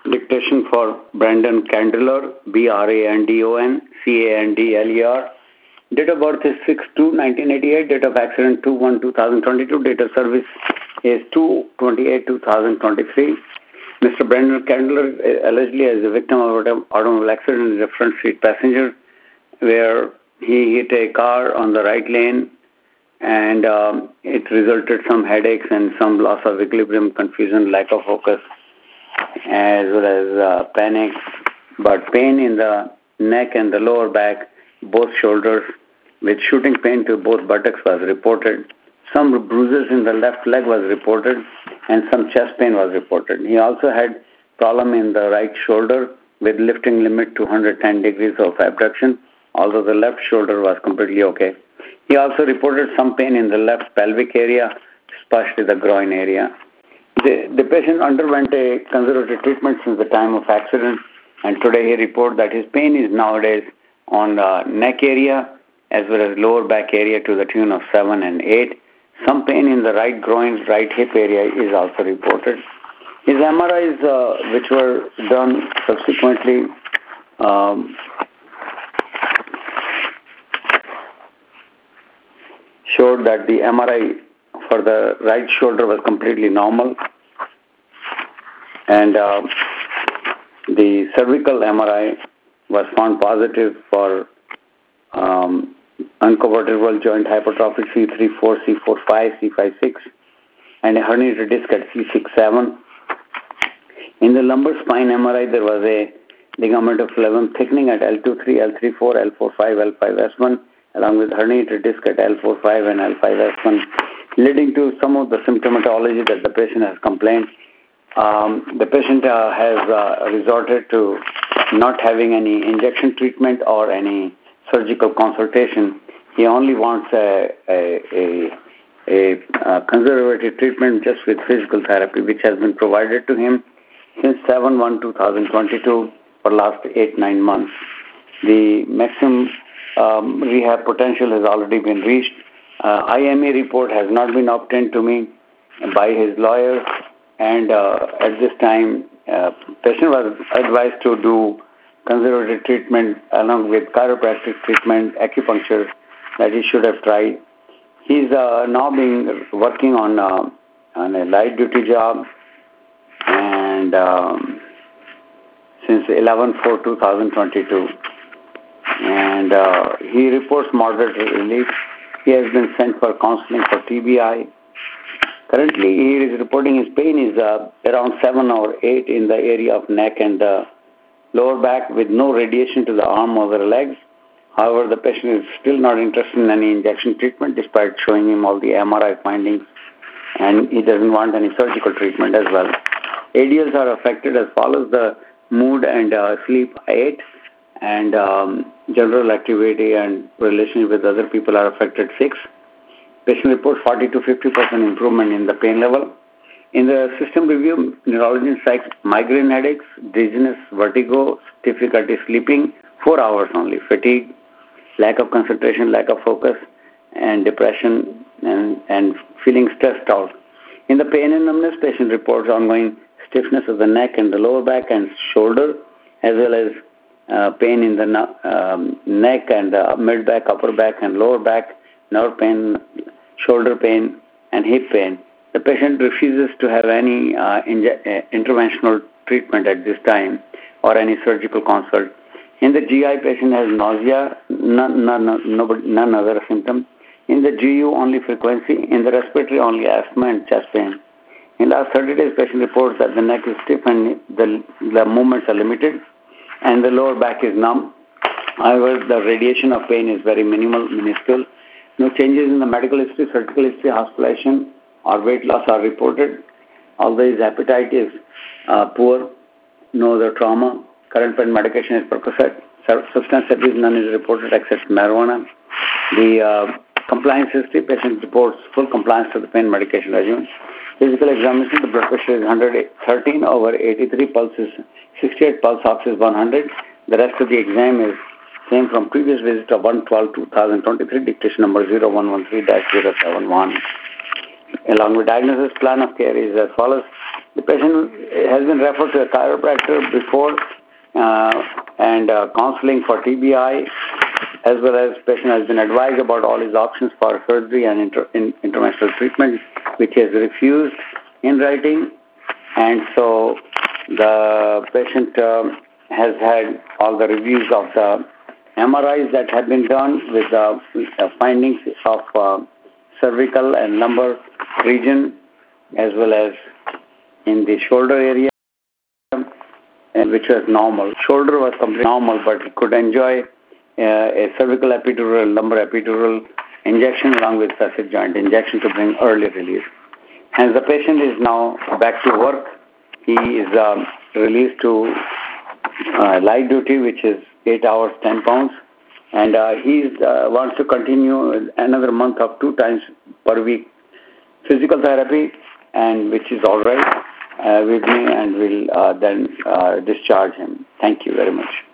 Dictation for Brandon Candler, Brandon Candler. Date of birth is 6/2/1988. Date of accident 2/1/2022. Date of service is 2/28/2023. Mr. Brandon Candler allegedly is a victim of an automobile accident as a front seat passenger, where he hit a car on the right lane, and it resulted some headaches and some loss of equilibrium, confusion, lack of focus, as well as panic. But pain in the neck and the lower back, both shoulders, with shooting pain to both buttocks was reported. Some bruises in the left leg was reported, and some chest pain was reported. He also had problem in the right shoulder with lifting limit to 110 degrees of abduction, although the left shoulder was completely okay. He also reported some pain in the left pelvic area, especially the groin area. The patient underwent a conservative treatment since the time of accident, and today he reported that his pain is nowadays on the neck area as well as lower back area to the tune of 7 and 8. Some pain in the right groin, right hip area is also reported. His MRIs, which were done subsequently, showed that the MRI for the right shoulder was completely normal, and the cervical MRI was found positive for unconvertible joint hypertrophy C3-4, C4-5, C5-6, and a herniated disc at C6-7. In the lumbar spine MRI, there was a ligament of phlegm thickening at L2-3, L3-4, L4-5, L5-S1, along with herniated disc at L4-5 and L5-S1, leading to some of the symptomatology that the patient has complained. The patient has resorted to not having any injection treatment or any surgical consultation. He only wants a conservative treatment just with physical therapy, which has been provided to him since 7/1/2022 for last 8-9 months. The maximum rehab potential has already been reached. IME report has not been obtained to me by his lawyer, and at this time, patient was advised to do conservative treatment along with chiropractic treatment, acupuncture that he should have tried. He's now been working on a light duty job, and since 11/4/2022, and he reports moderate relief. He has been sent for counseling for TBI. Currently, he is reporting his pain is around 7 or 8 in the area of neck and lower back, with no radiation to the arm or the legs. However, the patient is still not interested in any injection treatment despite showing him all the MRI findings, and he doesn't want any surgical treatment as well. ADLs are affected as follows: the mood and sleep 8, and general activity and relationship with other people are affected 6. Patient reports 40 to 50% improvement in the pain level. In the system review, neurologist cites migraine headaches, dizziness, vertigo, difficulty sleeping, 4 hours only, fatigue, lack of concentration, lack of focus, and depression, and feeling stressed out. In the pain and numbness, patient reports ongoing stiffness of the neck and the lower back and shoulder, as well as pain in the neck and mid back, upper back, and lower back, nerve pain, shoulder pain, and hip pain. The patient refuses to have any interventional treatment at this time or any surgical consult. In the GI, patient has nausea, none other symptom. In the GU, only frequency. In the respiratory, only asthma and chest pain. In last 30 days, patient reports that the neck is stiff and the movements are limited, and the lower back is numb. However, the radiation of pain is very minimal, minuscule. No changes in the medical history, surgical history, hospitalization, or weight loss are reported. Although his appetite is poor, no other trauma. Current pain medication is Percocet. Substance abuse, none is reported except marijuana. The compliance history, patient reports full compliance to the pain medication regimen. Physical examination, the blood pressure is 113/83, pulse is 68, pulse ox is 100. The rest of the exam is same from previous visit of 1/12/2023, dictation number 0113-071. Along with diagnosis, plan of care is as follows. The patient has been referred to a chiropractor before and counseling for TBI, as well as patient has been advised about all his options for surgery and interventional treatment, which he has refused in writing. And so the patient has had all the reviews of the MRIs that have been done with the findings of cervical and lumbar region, as well as in the shoulder area, and which was normal. Shoulder was completely normal, but he could enjoy a cervical epidural, lumbar epidural injection along with facet joint injection to bring early release. Hence, the patient is now back to work. He is released to light duty, which is 8 hours, 10 pounds. And he wants to continue another month of 2 times per week physical therapy, and which is all right with me, and will then discharge him. Thank you very much.